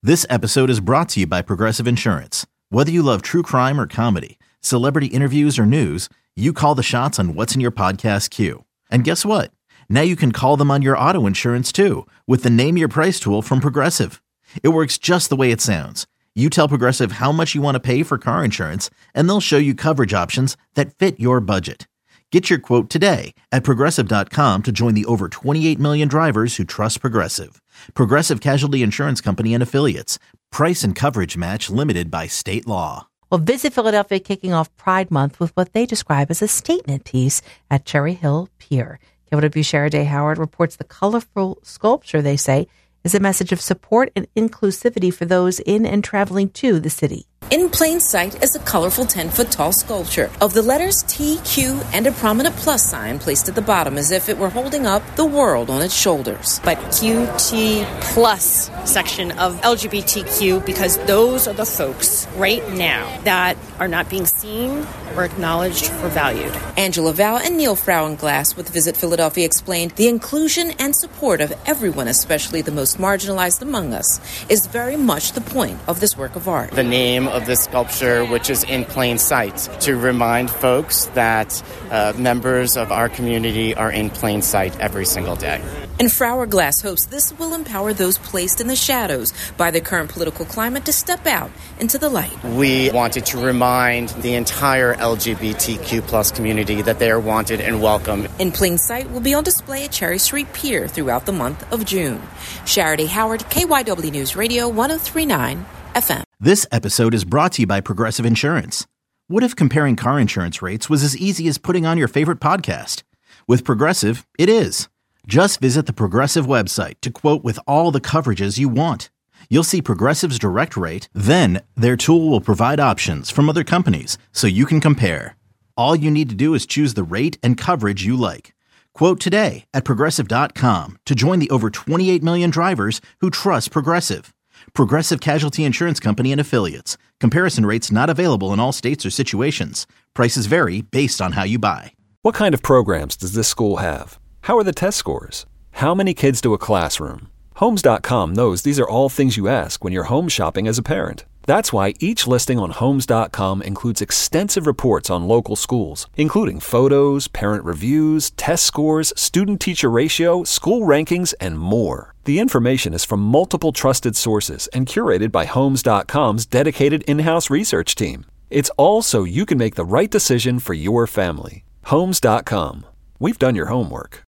This episode is brought to you by Progressive Insurance. Whether you love true crime or comedy, celebrity interviews or news, you call the shots on what's in your podcast queue. And guess what? Now you can call them on your auto insurance too with the Name Your Price tool from Progressive. It works just the way it sounds. You tell Progressive how much you want to pay for car insurance, and they'll show you coverage options that fit your budget. Get your quote today at Progressive.com to join the over 28 million drivers who trust Progressive. Progressive Casualty Insurance Company and Affiliates. Price and coverage match limited by state law. Well, Visit Philadelphia kicking off Pride Month with what they describe as a statement piece at Cherry Hill Pier. KWB Shara Howard reports the colorful sculpture, they say, is a message of support and inclusivity for those in and traveling to the city. In plain sight is a colorful 10-foot-tall sculpture of the letters T, Q, and a prominent plus sign placed at the bottom as if it were holding up the world on its shoulders. But QT plus section of LGBTQ, because those are the folks right now that are not being seen or acknowledged or valued. Angela Val and Neil Frauenglass with Visit Philadelphia explained the inclusion and support of everyone, especially the most marginalized among us, is very much the point of this work of art. The name of this sculpture, which is in plain sight, to remind folks that members of our community are in plain sight every single day. And Frauenglass hopes this will empower those placed in the shadows by the current political climate to step out into the light. We wanted to remind the entire LGBTQ plus community that they are wanted and welcome. In Plain Sight will be on display at Cherry Street Pier throughout the month of June. Shara Howard, KYW News Radio 103.9 FM. This episode is brought to you by Progressive Insurance. What if comparing car insurance rates was as easy as putting on your favorite podcast? With Progressive, it is. Just visit the Progressive website to quote with all the coverages you want. You'll see Progressive's direct rate, then their tool will provide options from other companies so you can compare. All you need to do is choose the rate and coverage you like. Quote today at Progressive.com to join the over 28 million drivers who trust Progressive. Progressive Casualty Insurance Company and Affiliates. Comparison rates not available in all states or situations. Prices vary based on how you buy. What kind of programs does this school have? How are the test scores? How many kids do a classroom? Homes.com knows these are all things you ask when you're home shopping as a parent. That's why each listing on Homes.com includes extensive reports on local schools, including photos, parent reviews, test scores, student-teacher ratio, school rankings, and more. The information is from multiple trusted sources and curated by Homes.com's dedicated in-house research team. It's all so you can make the right decision for your family. Homes.com. We've done your homework.